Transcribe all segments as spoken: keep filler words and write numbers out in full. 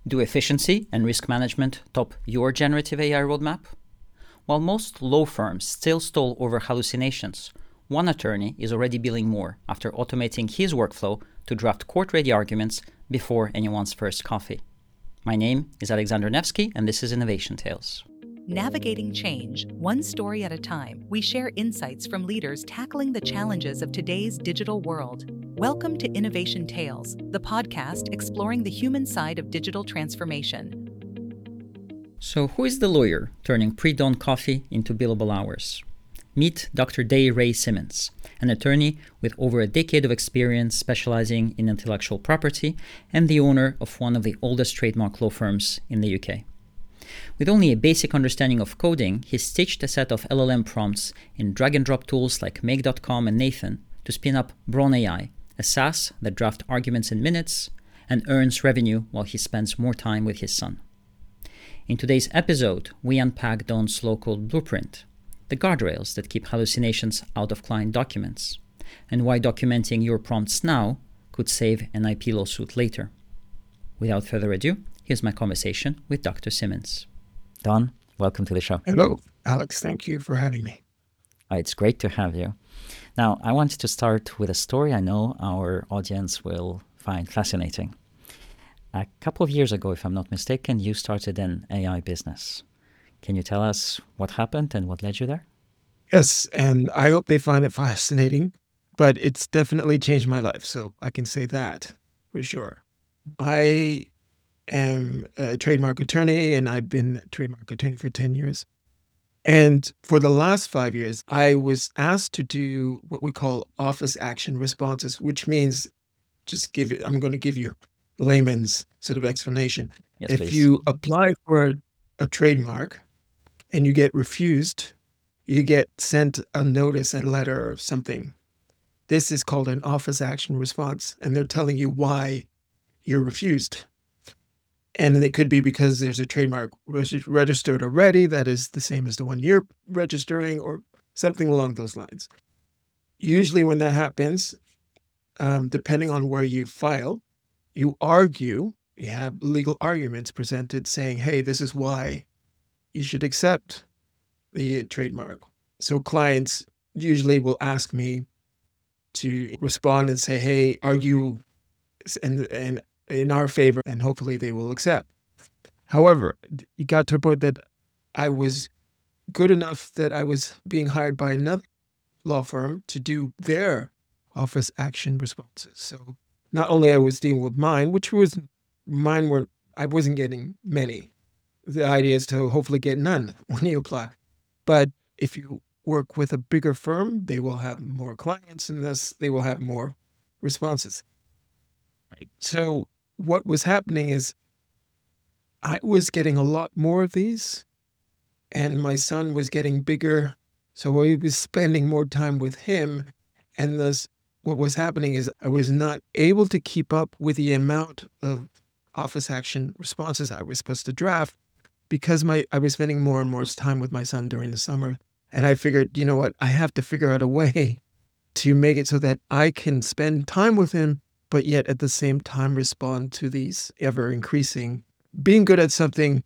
Do efficiency and risk management top your generative A I roadmap? While most law firms still stall over hallucinations, one attorney is already billing more after automating his workflow to draft court-ready arguments before anyone's first coffee. My name is Alexander Nevsky, and this is Innovation Tales. Navigating change, one story at a time, we share insights from leaders tackling the challenges of today's digital world. Welcome to Innovation Tales, the podcast exploring the human side of digital transformation. So who is the lawyer turning pre-dawn coffee into billable hours? Meet Doctor Day Ray Simmons, an attorney with over a decade of experience specializing in intellectual property and the owner of one of the oldest trademark law firms in the U K. With only a basic understanding of coding, he stitched a set of L L M prompts in drag-and-drop tools like Make dot com and Nathan to spin up Brawn A I, a SaaS that drafts arguments in minutes and earns revenue while he spends more time with his son. In today's episode, we unpack Don's low-code blueprint, the guardrails that keep hallucinations out of client documents, and why documenting your prompts now could save an I P lawsuit later. Without further ado, here's my conversation with Doctor Simmons. Don, welcome to the show. Hello, Alex. Thank you for having me. Uh, it's great to have you. Now, I wanted to start with a story I know our audience will find fascinating. A couple of years ago, if I'm not mistaken, you started an A I business. Can you tell us what happened and what led you there? Yes, and I hope they find it fascinating, but it's definitely changed my life, so I can say that for sure. I am a trademark attorney, and I've been a trademark attorney for ten years. And for the last five years, I was asked to do what we call office action responses, which means just give it, I'm going to give you layman's sort of explanation. Yes, if please. you apply for a trademark and you get refused, you get sent a notice, a letter or something. This is called an office action response, and they're telling you why you're refused. And it could be because there's a trademark reg- registered already that is the same as the one you're registering or something along those lines. Usually when that happens, um, depending on where you file, you argue, you have legal arguments presented saying, hey, this is why you should accept the trademark. So clients usually will ask me to respond and say, hey, argue and, and in our favor, and hopefully they will accept. However, it got to a point that I was good enough that I was being hired by another law firm to do their office action responses. So not only I was dealing with mine, which was mine were, I wasn't getting many. The idea is to hopefully get none when you apply. But if you work with a bigger firm, they will have more clients and thus they will have more responses. Right. So what was happening is I was getting a lot more of these and my son was getting bigger. So I was spending more time with him. And thus what was happening is I was not able to keep up with the amount of office action responses I was supposed to draft because my I was spending more and more time with my son during the summer. And I figured, you know what, I have to figure out a way to make it so that I can spend time with him, but yet at the same time respond to these ever increasing, being good at something,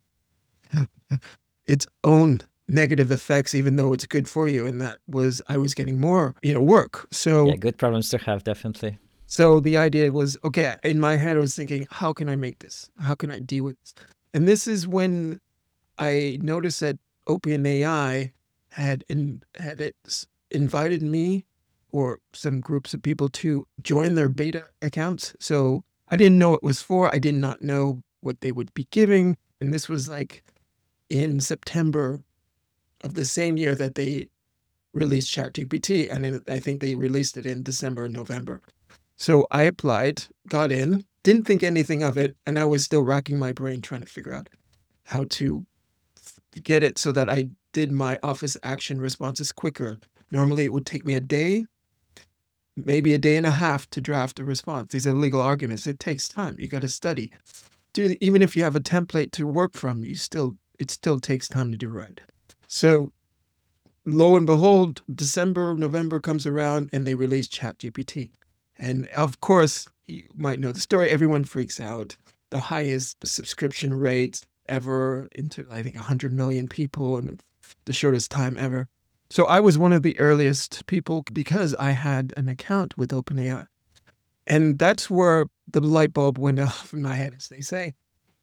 its own negative effects, even though it's good for you. And that was, I was getting more, you know, work. So Yeah, good problems to have, definitely. So the idea was, okay, in my head, I was thinking, how can I make this? How can I deal with this? And this is when I noticed that OpenAI had in, had it invited me or some groups of people to join their beta accounts. So I didn't know what it was for. I did not know what they would be giving. And this was like in September of the same year that they released ChatGPT. And it, I think they released it in December and November. So I applied, got in, didn't think anything of it. And I was still racking my brain trying to figure out how to get it so that I did my office action responses quicker. Normally it would take me a day, maybe a day and a half to draft a response. These are legal arguments. It takes time. You got to study. Dude, even if you have a template to work from, you still it still takes time to do right. So lo and behold, December, November comes around and they release ChatGPT. And of course, you might know the story. Everyone freaks out. the highest subscription rates ever into, I think, one hundred million people in the shortest time ever. So I was one of the earliest people because I had an account with OpenAI. And that's where the light bulb went off in my head, as they say.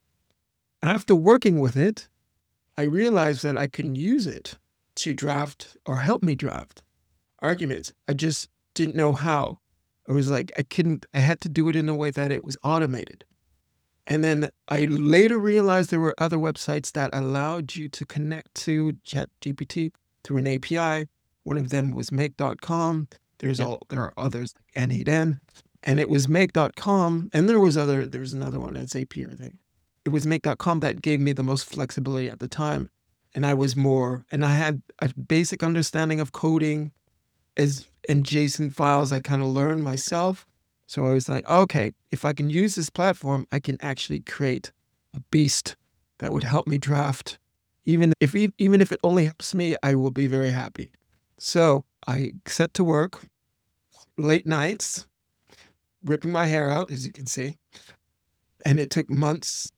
After working with it, I realized that I can use it to draft or help me draft arguments. I just didn't know how. It was like I couldn't, I had to do it in a way that it was automated. And then I later realized there were other websites that allowed you to connect to ChatGPT through an A P I. One of them was make dot com. There's all, there are others like N eight N. And it was make dot com. And there was other, there was another one, it's Zapier, I think. It was make dot com that gave me the most flexibility at the time. And I was more, and I had a basic understanding of coding as in JSON files. I kind of learned myself. So I was like, okay, if I can use this platform, I can actually create a beast that would help me draft. Even if even if it only helps me, I will be very happy. So I set to work late nights, ripping my hair out, as you can see. And it took months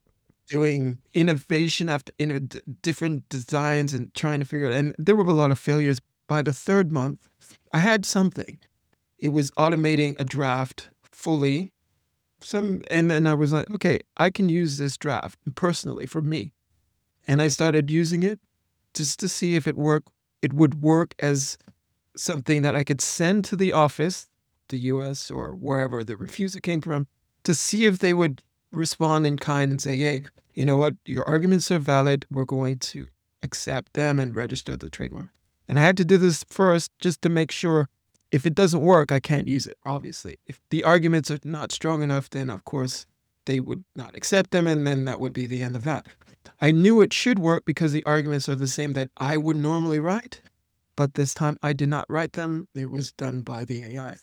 doing innovation after in different designs and trying to figure it out. And there were a lot of failures. By the third month, I had something. It was automating a draft fully. Some, and then I was like, okay, I can use this draft personally for me. And I started using it just to see if it worked. It would work as something that I could send to the office, the U S or wherever the refuser came from, to see if they would respond in kind and say, hey, you know what, your arguments are valid. We're going to accept them and register the trademark. And I had to do this first just to make sure if it doesn't work, I can't use it, obviously. If the arguments are not strong enough, then of course they would not accept them, and then that would be the end of that. I knew it should work because the arguments are the same that I would normally write, but this time I did not write them. It was done by the A I.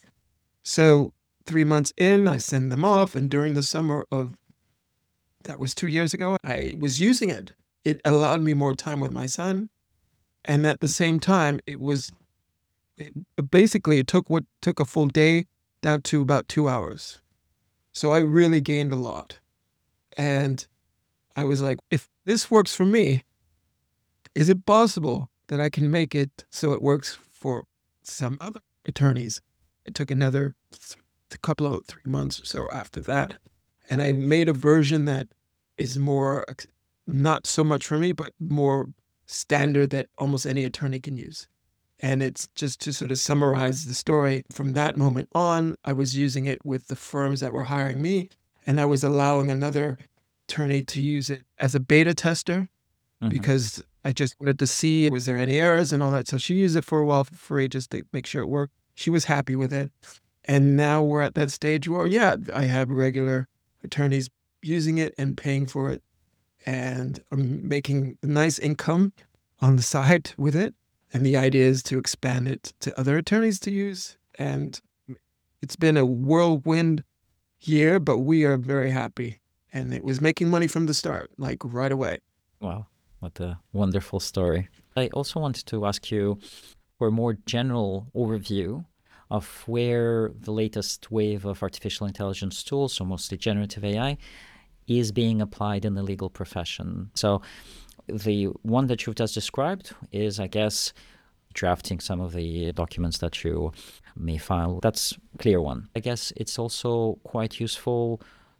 So three months in, I send them off, and during the summer of, that was two years ago, I was using it. It allowed me more time with my son, and at the same time, it was It, basically, it took what took a full day down to about two hours. So I really gained a lot. And I was like, if this works for me, is it possible that I can make it so it works for some other attorneys? It took another a couple of three months or so after that. And I made a version that is more, not so much for me, but more standard that almost any attorney can use. And it's just to sort of summarize the story. From that moment on, I was using it with the firms that were hiring me, and I was allowing another attorney to use it as a beta tester mm-hmm. because I just wanted to see, was there any errors and all that. So she used it for a while for free just to make sure it worked. She was happy with it. And now we're at that stage where, yeah, I have regular attorneys using it and paying for it. And I'm making a nice income on the side with it. And the idea is to expand it to other attorneys to use. And it's been a whirlwind year, but we are very happy. And it was making money from the start, like right away. Wow, what a wonderful story. I also wanted to ask you for a more general overview of where the latest wave of artificial intelligence tools, so mostly generative A I, is being applied in the legal profession. So the one that you've just described is, I guess, drafting some of the documents that you may file. That's a clear one. I guess it's also quite useful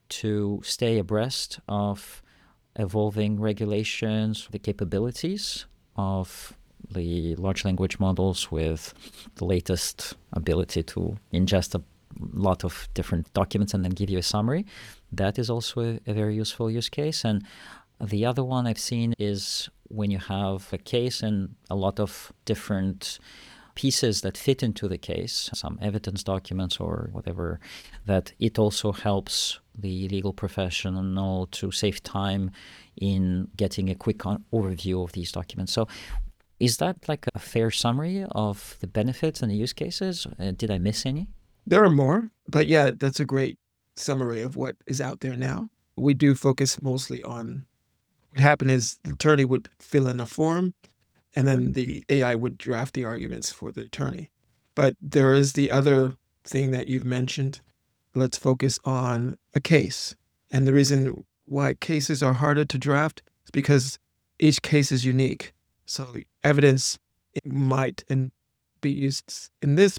to stay abreast of evolving regulations, the capabilities of the large language models with the latest ability to ingest a lot of different documents and then give you a summary. That is also a, a very useful use case. And the other one I've seen is when you have a case and a lot of different pieces that fit into the case, some evidence documents or whatever, that it also helps the legal professional to save time in getting a quick on- overview of these documents. So is that like a fair summary of the benefits and the use cases? Uh, did I miss any? There are more, but yeah, that's a great summary of what is out there now. We do focus mostly on what happened is the attorney would fill in a form and then the A I would draft the arguments for the attorney. But there is the other thing that you've mentioned. Let's focus on a case. And the reason why cases are harder to draft is because each case is unique. So evidence might and be used in this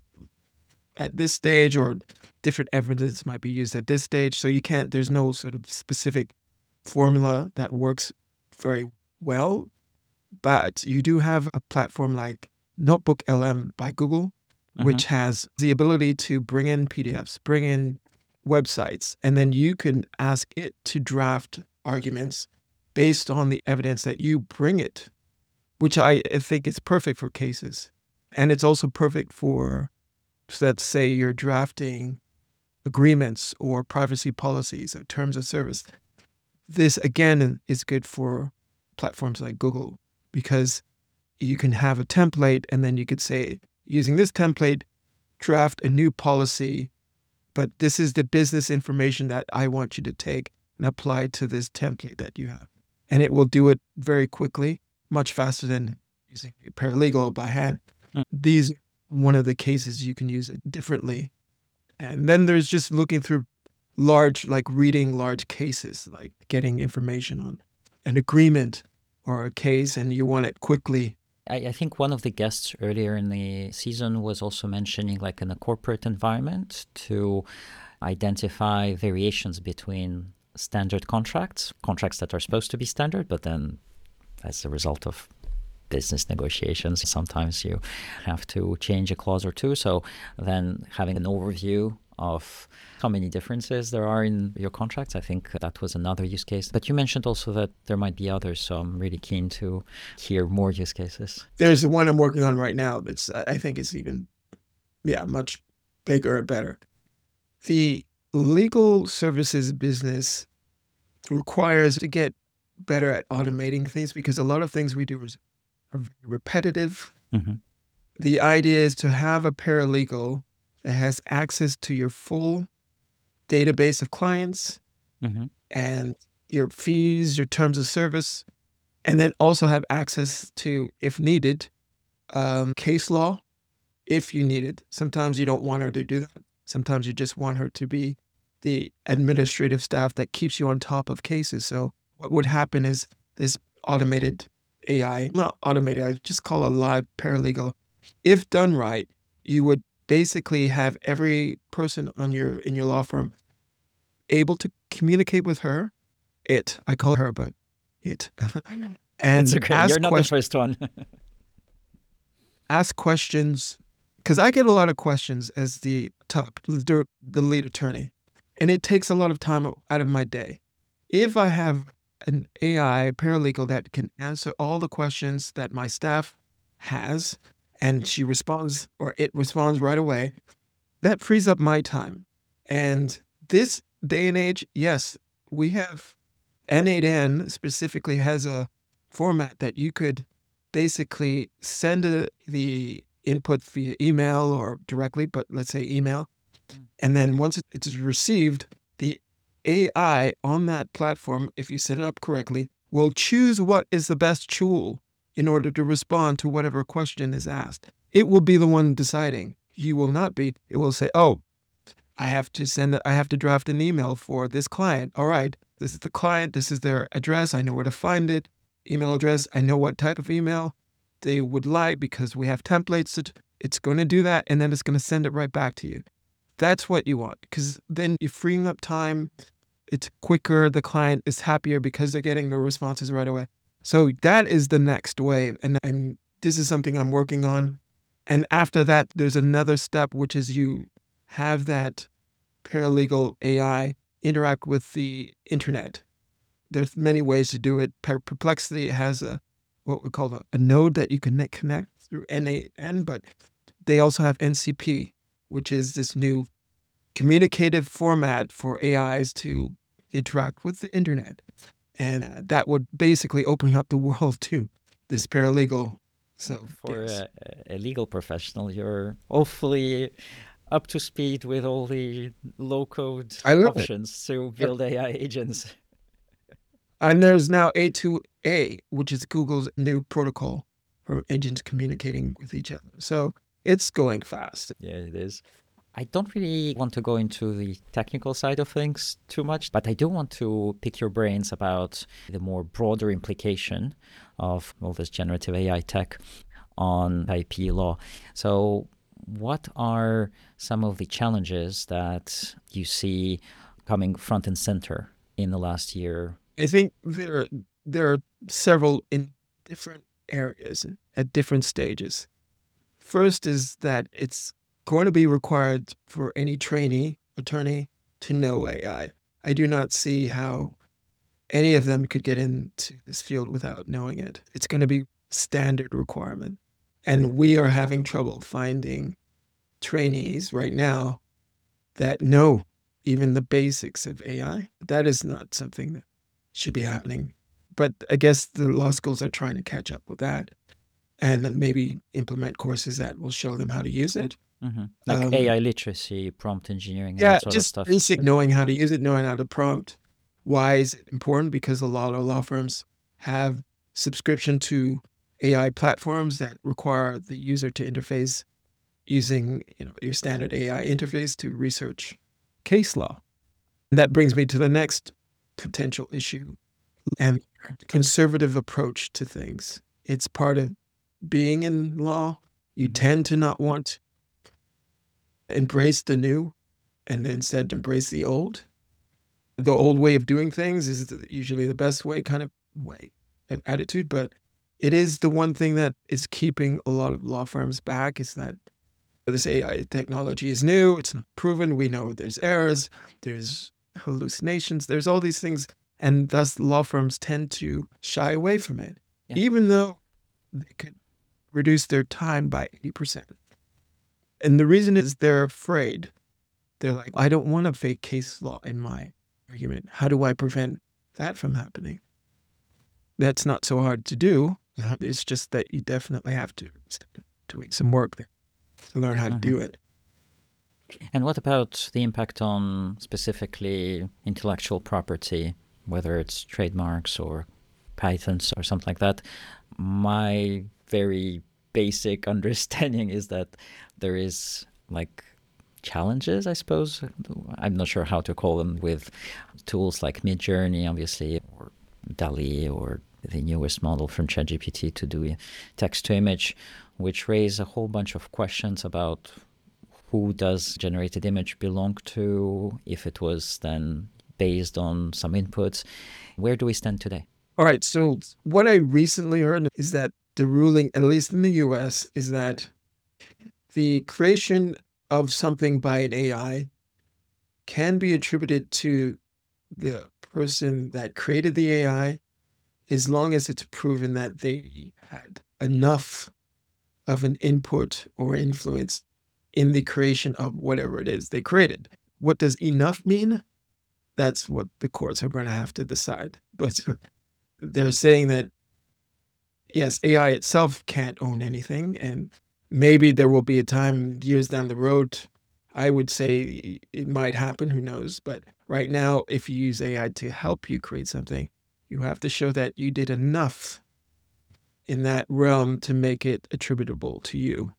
at this stage, or different evidence might be used at this stage. So you can't, there's no sort of specific formula that works very well. But you do have a platform like Notebook L M by Google, Mhm. which has the ability to bring in P D Fs, bring in websites, and then you can ask it to draft arguments based on the evidence that you bring it, which I I think is perfect for cases. And it's also perfect for, so let's say you're drafting agreements or privacy policies or terms of service. This, again, is good for platforms like Google because you can have a template and then you could say, using this template, draft a new policy, but this is the business information that I want you to take and apply to this template that you have. And it will do it very quickly, much faster than using a paralegal by hand. Mm. These are one of the cases you can use it differently. And then there's just looking through large, like reading large cases, like getting information on an agreement or a case, and you want it quickly. I, I think one of the guests earlier in the season was also mentioning, like in a corporate environment, to identify variations between standard contracts, contracts that are supposed to be standard, but then as a result of business negotiations, sometimes you have to change a clause or two. So then having an overview of how many differences there are in your contracts, I think that was another use case. But you mentioned also that there might be others, so I'm really keen to hear more use cases. There's the one I'm working on right now that's, I think it's even, yeah, much bigger and better. The legal services business requires to get better at automating things because a lot of things we do is, are very repetitive. Mm-hmm. The idea is to have a paralegal that has access to your full database of clients Mm-hmm. and your fees, your terms of service, and then also have access to, if needed, um, case law, if you need it. Sometimes you don't want her to do that. Sometimes you just want her to be the administrative staff that keeps you on top of cases. So what would happen is this automated A I, not automated, I just call a live paralegal. If done right, you would basically have every person on your in your law firm able to communicate with her. It, I call her, but it, and It's okay. ask You're not the questions. first one. ask questions, because I get a lot of questions as the top, the, the lead attorney, and it takes a lot of time out of my day. If I have an A I paralegal that can answer all the questions that my staff has, and she responds, or it responds right away, that frees up my time. And this day and age, yes, we have N eight N specifically has a format that you could basically send a, the input via email or directly, but let's say email. And then once it's received, the A I on that platform, if you set it up correctly, will choose what is the best tool in order to respond to whatever question is asked. It will be the one deciding. You will not be. It will say, oh, I have to send, I have to draft an email for this client. All right, this is the client. This is their address. I know where to find it. Email address. I know what type of email they would like because we have templates. That it's going to do that, and then it's going to send it right back to you. That's what you want, because then you're freeing up time. It's quicker. The client is happier because they're getting the responses right away. So that is the next wave. And, and this is something I'm working on. And after that, there's another step, which is you have that paralegal A I interact with the internet. There's many ways to do it. Perplexity has a what we call a, a node that you can connect through N eight N, but they also have N C P, which is this new communicative format for A Is to interact with the internet. And uh, that would basically open up the world to this paralegal. So For yes. a, a legal professional, you're hopefully up to speed with all the low-code I love it. options to build A I agents. And there's now A two A, which is Google's new protocol for agents communicating with each other. So it's going fast. Yeah, it is. I don't really want to go into the technical side of things too much, but I do want to pick your brains about the more broader implication of all this generative A I tech on I P law. So what are some of the challenges that you see coming front and center in the last year? I think there, there are several in different areas at different stages. First is that it's going to be required for any trainee attorney to know A I. I do not see how any of them could get into this field without knowing it. It's going to be standard requirement. And we are having trouble finding trainees right now that know even the basics of A I. That is not something that should be happening. But I guess the law schools are trying to catch up with that and maybe implement courses that will show them how to use it. Mm-hmm. Like Um, A I literacy, prompt engineering, and Yeah, that sort of just stuff. basic knowing how to use it, knowing how to prompt. Why is it important? Because a lot of law firms have subscription to A I platforms that require the user to interface using, you know, your standard A I interface to research case law. And that brings me to the next potential issue and conservative approach to things. It's part of being in law. You tend to not want to embrace the new and instead embrace the old. The old way of doing things is the- usually the best way, kind of way and attitude, but it is the one thing that is keeping a lot of law firms back is that this A I technology is new. It's not proven. We know there's errors, there's hallucinations, there's all these things. And thus law firms tend to shy away from it, Yeah. even though they could reduce their time by eighty percent. And the reason is they're afraid. They're like, I don't want a fake case law in my argument. How do I prevent that from happening? That's not so hard to do. It's just that you definitely have to doing some work there to learn how to do it. And what about the impact on specifically intellectual property, whether it's trademarks or patents or something like that? My very basic understanding is that there is like challenges, I suppose. I'm not sure how to call them, with tools like Midjourney, obviously, or DALL-E, or the newest model from ChatGPT to do text to image, which raise a whole bunch of questions about who does generated image belong to, if it was then based on some inputs. Where do we stand today? All right. So what I recently heard is that the ruling, at least in the U S, is that the creation of something by an A I can be attributed to the person that created the A I as long as it's proven that they had enough of an input or influence in the creation of whatever it is they created. What does enough mean? That's what the courts are going to have to decide. But they're saying that, yes, A I itself can't own anything. And maybe there will be a time years down the road, I would say it might happen, who knows. But right now, if you use A I to help you create something, you have to show that you did enough in that realm to make it attributable to you.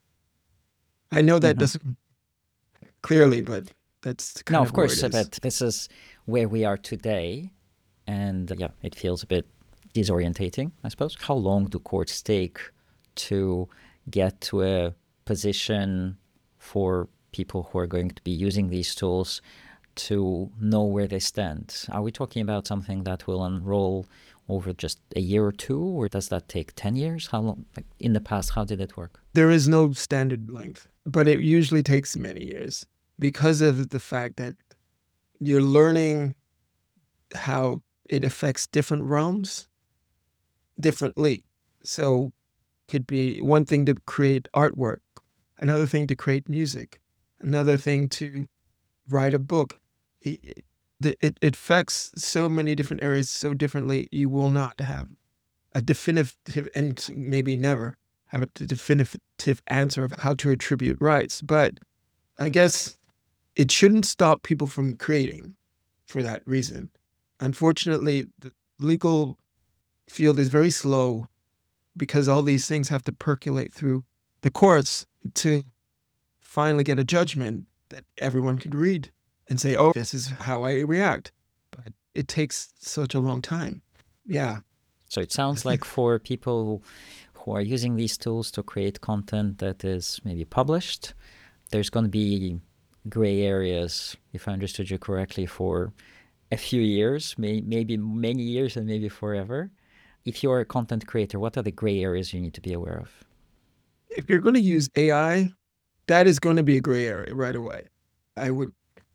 I know that Mhm. doesn't clearly, but that's kind No, of of course, where it is. but this is where we are today. And uh, yeah, it feels a bit disorientating, I suppose. How long do courts take to get to a position for people who are going to be using these tools to know where they stand? Are we talking about something that will unroll over just a year or two, or does that take ten years? How long? Like in the past, how did it work? There is no standard length, but it usually takes many years because of the fact that you're learning how it affects different realms differently. So it could be one thing to create artwork, another thing to create music, another thing to write a book. It, it, it affects so many different areas so differently. You will not have a definitive, and maybe never have a definitive answer of how to attribute rights. But I guess it shouldn't stop people from creating for that reason. Unfortunately, the legal field is very slow because all these things have to percolate through the courts to finally get a judgment that everyone could read and say, oh, this is how I react. But it takes such a long time. Yeah. So it sounds like for people who, who are using these tools to create content that is maybe published, there's going to be gray areas, if I understood you correctly, for a few years, may, maybe many years and maybe forever. If you're a content creator, what are the gray areas you need to be aware of? If you're going to use A I, that is going to be a gray area right away. I would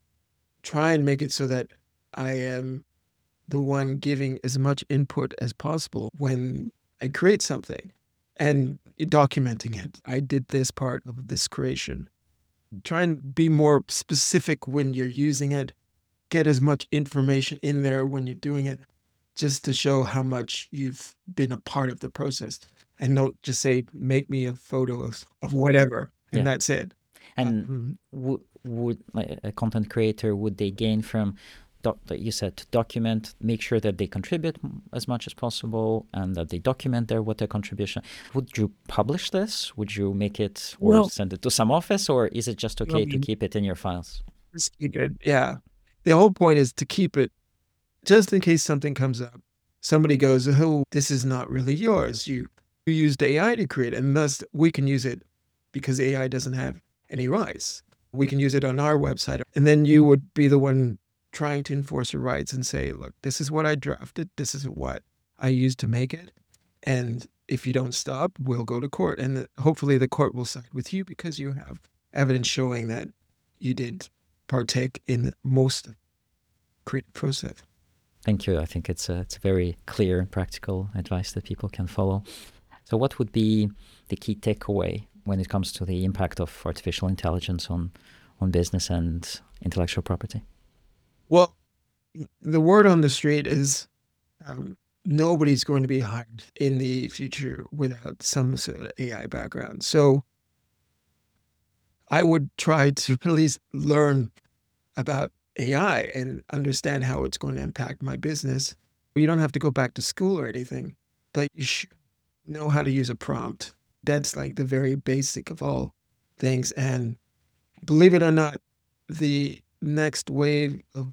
try and make it so that I am the one giving as much input as possible when I create something and documenting it. I did this part of this creation. Try and be more specific when you're using it. Get as much information in there when you're doing it, just to show how much you've been a part of the process. And don't just say, make me a photo of, of whatever, and Yeah. that's it. And Um, w- would like, a content creator, would they gain from, doc, like you said, to document, make sure that they contribute m- as much as possible and that they document their what their contribution. Would you publish this? Would you make it or Well- send it to some office, or is it just okay to mean- keep it in your files? Just keep it. Yeah. The whole point is to keep it just in case something comes up. Somebody goes, oh, this is not really yours. You, you used A I to create it, and thus we can use it because A I doesn't have any rights. We can use it on our website. And then you would be the one trying to enforce your rights and say, look, this is what I drafted. This is what I used to make it. And if you don't stop, we'll go to court. And the, hopefully the court will side with you because you have evidence showing that you did partake in most creative process. Thank you. I think it's a, it's very clear and practical advice that people can follow. So what would be the key takeaway when it comes to the impact of artificial intelligence on, on business and intellectual property? Well, the word on the street is um, nobody's going to be hired in the future without some sort of A I background. So I would try to at least learn about A I and understand how it's going to impact my business. You don't have to go back to school or anything, but you should know how to use a prompt. That's like the very basic of all things. And believe it or not, the next wave of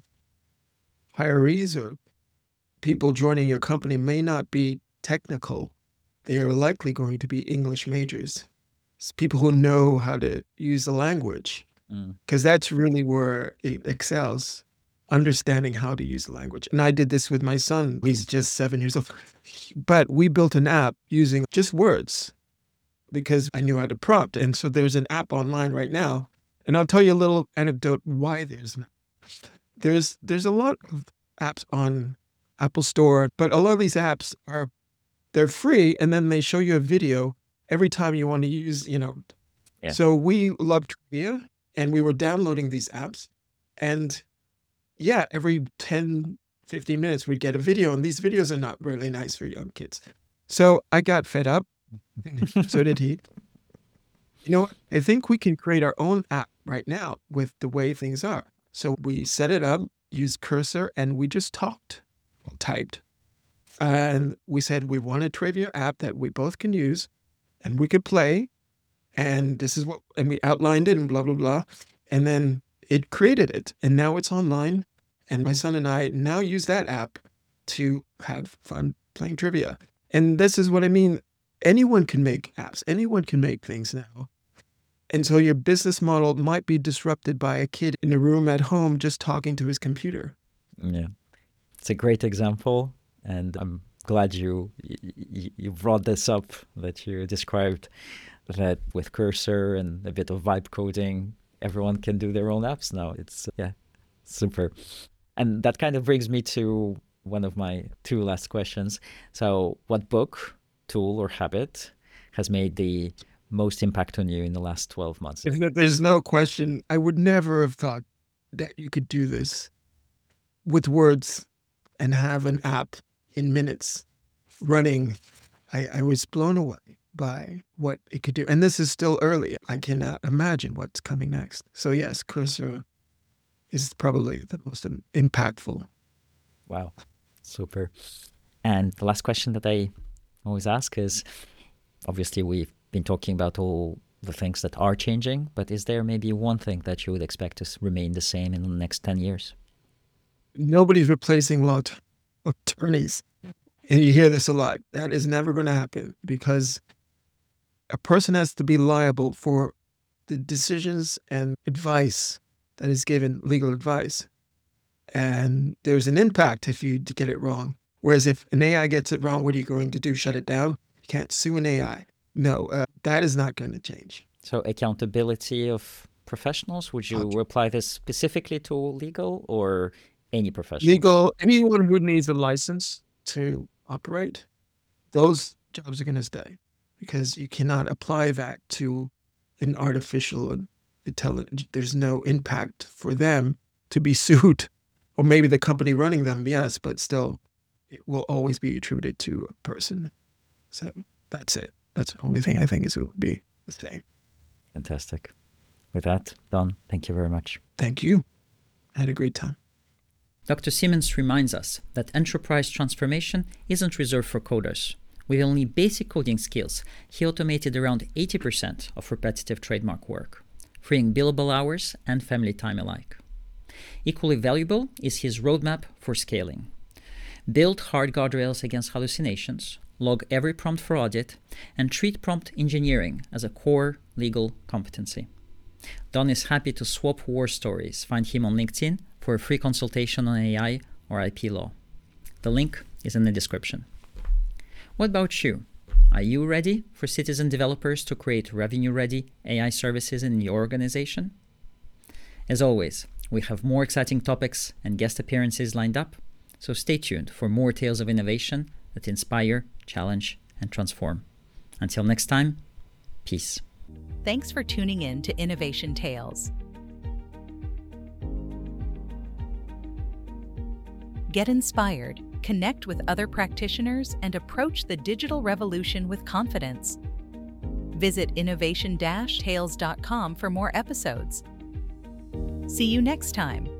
hirees or people joining your company may not be technical. They are likely going to be English majors. It's people who know how to use the language, because mm. that's really where it excels, understanding how to use the language. And I did this with my son. He's just seven years old. But we built an app using just words because I knew how to prompt. And so there's an app online right now. And I'll tell you a little anecdote why there's an app. There's, there's a lot of apps on Apple Store, but a lot of these apps are, they're free. And then they show you a video every time you want to use, you know. Yeah. So we love trivia and we were downloading these apps. And yeah, every ten, fifteen minutes we'd get a video. And these videos are not really nice for young kids. So I got fed up. So did he. You know, I think we can create our own app right now with the way things are. So we set it up, used Cursor, and we just talked, well, typed. And we said we want a trivia app that we both can use and we could play. And this is what, and we outlined it and blah, blah, blah. And then it created it. And now it's online. And my son and I now use that app to have fun playing trivia. And this is what I mean. Anyone can make apps. Anyone can make things now. And so your business model might be disrupted by a kid in a room at home just talking to his computer. Yeah, it's a great example. And I'm glad you, you, you brought this up, that you described that with Cursor and a bit of vibe coding, everyone can do their own apps now. It's, yeah, super. And that kind of brings me to one of my two last questions. So what book, tool, or habit has made the most impact on you in the last twelve months? There's no question. I would never have thought that you could do this with words and have an app in minutes running. I, I was blown away by what it could do. And this is still early. I cannot imagine what's coming next. So yes, Cursor is probably the most impactful. Wow. Super. And the last question that I always ask is, obviously we've been talking about all the things that are changing, but is there maybe one thing that you would expect to s- remain the same in the next ten years? Nobody's replacing law t- attorneys. And you hear this a lot. That is never going to happen because a person has to be liable for the decisions and advice that is given, legal advice. And there's an impact if you get it wrong. Whereas if an A I gets it wrong, what are you going to do? Shut it down? You can't sue an A I. No, uh, that is not going to change. So accountability of professionals, would you apply this specifically to legal or any professional? Legal, anyone who needs a license to operate, those jobs are going to stay because you cannot apply that to an artificial intelligence. There's no impact for them to be sued, or maybe the company running them, yes, but still it will always be attributed to a person. So that's it. That's the only thing I think is it will be the same. Fantastic. With that, Don, thank you very much. Thank you. I had a great time. Doctor Simmons reminds us that enterprise transformation isn't reserved for coders. With only basic coding skills, he automated around eighty percent of repetitive trademark work, freeing billable hours and family time alike. Equally valuable is his roadmap for scaling. Build hard guardrails against hallucinations, log every prompt for audit, and treat prompt engineering as a core legal competency. Don is happy to swap war stories. Find him on LinkedIn for a free consultation on A I or I P law. The link is in the description. What about you? Are you ready for citizen developers to create revenue-ready A I services in your organization? As always, we have more exciting topics and guest appearances lined up, so stay tuned for more tales of innovation that inspire, challenge, and transform. Until next time, peace. Thanks for tuning in to Innovation Tales. Get inspired, connect with other practitioners, and approach the digital revolution with confidence. Visit innovation dash tales dot com for more episodes. See you next time.